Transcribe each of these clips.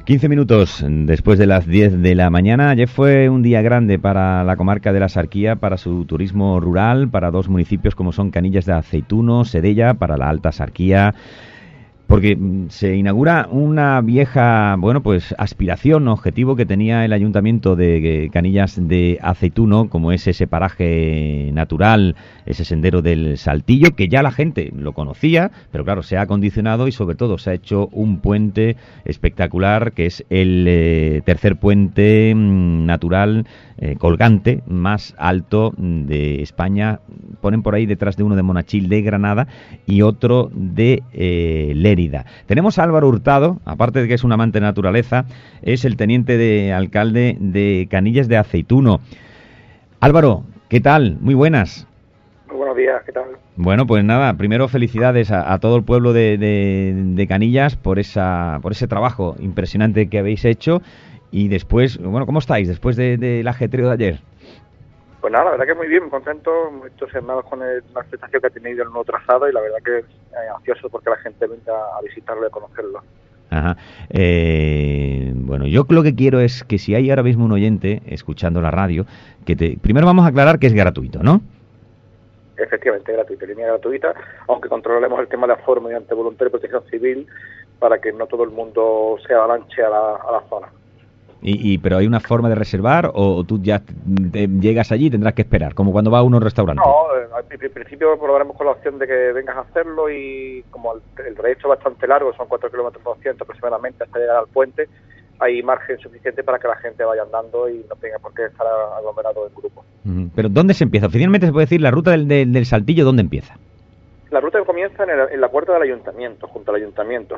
15 minutos después de las 10 de la mañana. Ayer fue un día grande para la comarca de la Sarquía, para su turismo rural, para dos municipios como son Canillas de Aceituno, Sedella, para la Alta Sarquía, porque se inaugura una vieja, aspiración, objetivo que tenía el Ayuntamiento de Canillas de Aceituno, como es ese paraje natural, ese sendero del Saltillo, que ya la gente lo conocía, pero claro, se ha acondicionado y sobre todo se ha hecho un puente espectacular, que es el tercer puente natural colgante más alto de España. Ponen por ahí detrás de uno de Monachil de Granada y otro de Lérida. Tenemos a Álvaro Hurtado, aparte de que es un amante de naturaleza, es el teniente de alcalde de Canillas de Aceituno. Álvaro, ¿qué tal? Muy buenas. Muy buenos días, ¿qué tal? Bueno, pues nada, primero felicidades a todo el pueblo de Canillas por ese trabajo impresionante que habéis hecho. Y después, ¿cómo estáis después del ajetreo de ayer? Pues nada, la verdad que muy bien, muy contento, muy entusiasmado con la aceptación que ha tenido el nuevo trazado y la verdad que ansioso porque la gente venga a visitarlo y a conocerlo. Ajá. Yo lo que quiero es que si hay ahora mismo un oyente escuchando la radio, primero vamos a aclarar que es gratuito, ¿no? Efectivamente, gratuito, línea gratuita, aunque controlemos el tema de aforo mediante voluntario de protección civil para que no todo el mundo se avalanche a la zona. Pero hay una forma de reservar o tú ya llegas allí y tendrás que esperar, como cuando va uno a un restaurante. No, al principio probaremos con la opción de que vengas a hacerlo y como el trayecto es bastante largo, son 4 kilómetros por 200 aproximadamente hasta llegar al puente, hay margen suficiente para que la gente vaya andando y no tenga por qué estar aglomerado en grupo. Pero ¿dónde se empieza? Oficialmente se puede decir la ruta del Saltillo, ¿dónde empieza? La ruta comienza en la puerta del ayuntamiento, junto al ayuntamiento.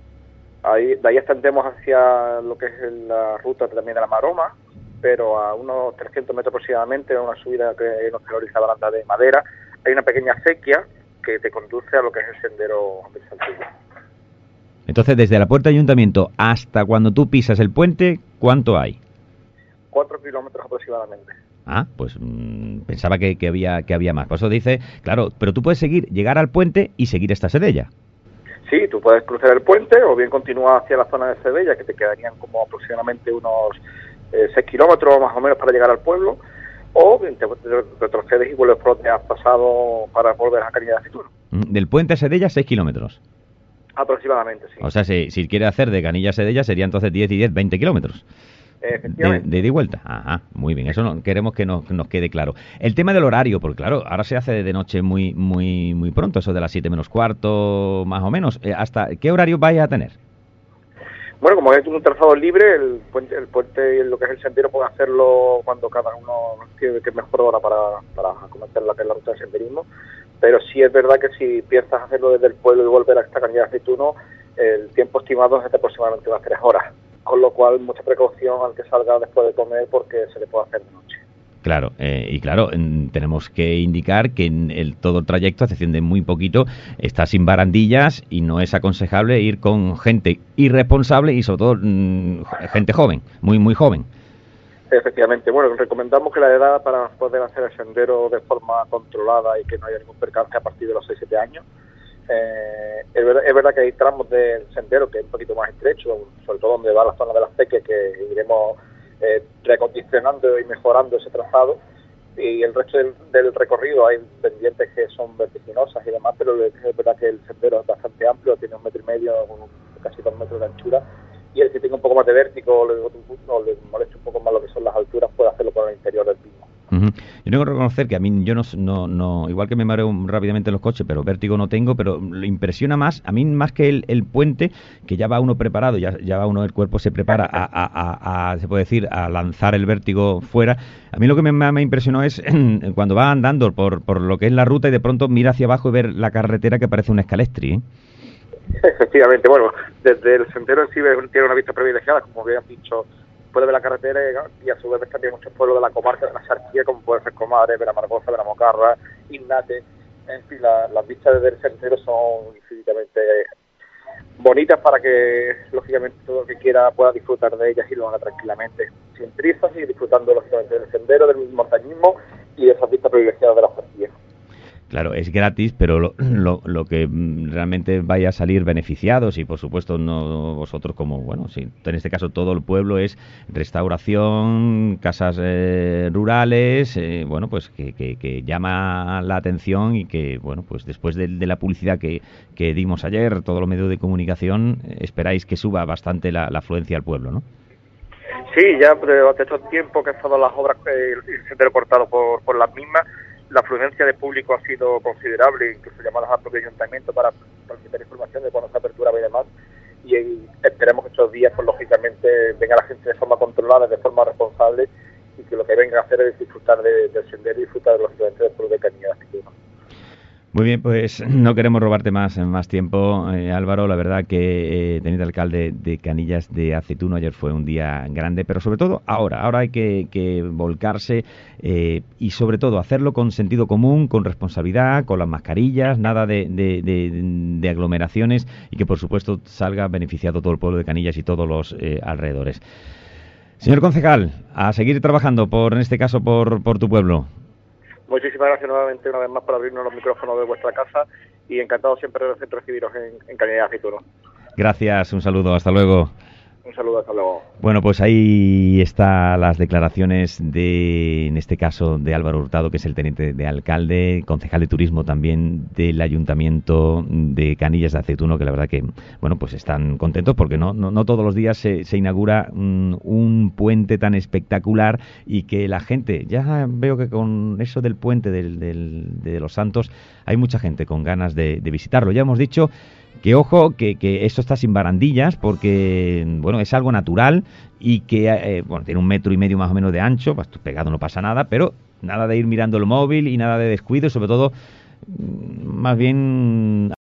De ahí ascendemos hacia lo que es la ruta también de la Maroma, pero a unos 300 metros aproximadamente, a una subida que nos realiza la banda de madera, hay una pequeña acequia que te conduce a lo que es el sendero del Saltillo. Entonces, desde la puerta del ayuntamiento hasta cuando tú pisas el puente, ¿cuánto hay? 4 kilómetros aproximadamente. Ah, pues pensaba que había más. Por eso dice, claro, pero tú puedes llegar al puente y seguir esta Sedella. Sí, tú puedes cruzar el puente o bien continuar hacia la zona de Sedella, que te quedarían como aproximadamente unos 6 kilómetros más o menos para llegar al pueblo, o bien te retrocedes y vuelves por donde has pasado para volver a Canillas de Aceituno. Del puente a Sedella, 6 kilómetros. Aproximadamente, sí. O sea, si quiere hacer de Canillas a Sedella, sería entonces 10 y 10, 20 kilómetros. Efectivamente. De ida y vuelta. Ajá, muy bien. Eso queremos que nos quede claro. El tema del horario, porque claro, ahora se hace de noche muy pronto, eso de las 7 menos cuarto, más o menos. ¿Hasta qué horario vais a tener? Bueno, como es un trazado libre, el puente y lo que es el sendero puede hacerlo cuando cada uno tiene que mejor hora para cometer la ruta de senderismo. Pero sí es verdad que si piensas hacerlo desde el pueblo y volver hasta Canillas de Aceituno, el tiempo estimado es de aproximadamente unas 3 horas. Con lo cual, mucha precaución al que salga después de comer porque se le puede hacer de noche. Claro, tenemos que indicar que todo el trayecto, a excepción de muy poquito, está sin barandillas y no es aconsejable ir con gente irresponsable y sobre todo gente joven, muy joven. Efectivamente, recomendamos que la edad para poder hacer el sendero de forma controlada y que no haya ningún percance a partir de los 6-7 años. Es verdad que hay tramos del sendero que es un poquito más estrecho, sobre todo donde va la zona de las Peques, que iremos recondicionando y mejorando ese trazado, y el resto del recorrido hay pendientes que son vertiginosas y demás, pero es verdad que el sendero es bastante amplio, tiene 1,5 metros, con casi 2 metros de anchura, y el que tenga un poco más de vértigo o le moleste un poco más lo que son las alturas puede hacerlo por el interior del mismo. Uh-huh. Yo tengo que reconocer que a mí, yo no igual que me mareo rápidamente en los coches, pero vértigo no tengo, pero lo impresiona más, a mí más que el puente, que ya va uno preparado, ya va uno, el cuerpo se prepara se puede decir, a lanzar el vértigo fuera. A mí lo que me impresionó es cuando va andando por lo que es la ruta y de pronto mira hacia abajo y ver la carretera que parece un escalestri, ¿eh? Efectivamente, desde el sendero en sí tiene una vista privilegiada, como habían dicho. Puede ver la carretera y a su vez también muchos pueblos de la comarca de la Sarquía, como puede ser Comadre, Veramargoza, Veramocarra, Innate. En fin, las vistas desde el sendero son infinitamente bonitas para que, lógicamente, todo el que quiera pueda disfrutar de ellas y lo haga tranquilamente, sin prisas y disfrutando, lógicamente, del sendero, del montañismo y de esas vistas privilegiadas de la Sarquía. Claro, es gratis, pero lo que realmente vaya a salir beneficiados y por supuesto no vosotros como, bueno, sí, en este caso todo el pueblo es restauración, casas rurales, bueno, pues que llama la atención y que, bueno, pues después de la publicidad que dimos ayer, todos los medios de comunicación, esperáis que suba bastante la afluencia al pueblo, ¿no? Sí, ya durante estos tiempos que han estado las obras, el sendero cortado por las mismas, la afluencia de público ha sido considerable, incluso llamadas al propio ayuntamiento para solicitar información de cuándo se aperturaba y demás, y esperemos que estos días, pues lógicamente, venga la gente de forma controlada, de forma responsable, y que lo que venga a hacer es disfrutar del sendero y disfrutar lógicamente del pueblo de Canillas. Muy bien, pues no queremos robarte más tiempo, Álvaro. La verdad que teniente alcalde de Canillas de Aceituno, ayer fue un día grande, pero sobre todo ahora hay que volcarse y sobre todo hacerlo con sentido común, con responsabilidad, con las mascarillas, nada de aglomeraciones y que por supuesto salga beneficiado todo el pueblo de Canillas y todos los alrededores. Señor concejal, a seguir trabajando en este caso por tu pueblo. Muchísimas gracias nuevamente, una vez más, por abrirnos los micrófonos de vuestra casa y encantado siempre de recibiros en Canillas de Aceituno. Gracias, un saludo, hasta luego. Un saludo, hasta luego. Bueno, pues ahí están las declaraciones en este caso, de Álvaro Hurtado, que es el teniente de alcalde, concejal de turismo también del Ayuntamiento de Canillas de Aceituno, que la verdad que, bueno, pues están contentos porque no todos los días se inaugura un puente tan espectacular y que la gente, ya veo que con eso del puente de los Santos, hay mucha gente con ganas de visitarlo. Ya hemos dicho que ojo, que esto está sin barandillas porque, bueno, es algo natural y que, bueno, tiene 1,5 metros más o menos de ancho, pues pegado no pasa nada, pero nada de ir mirando el móvil y nada de descuido y sobre todo, más bien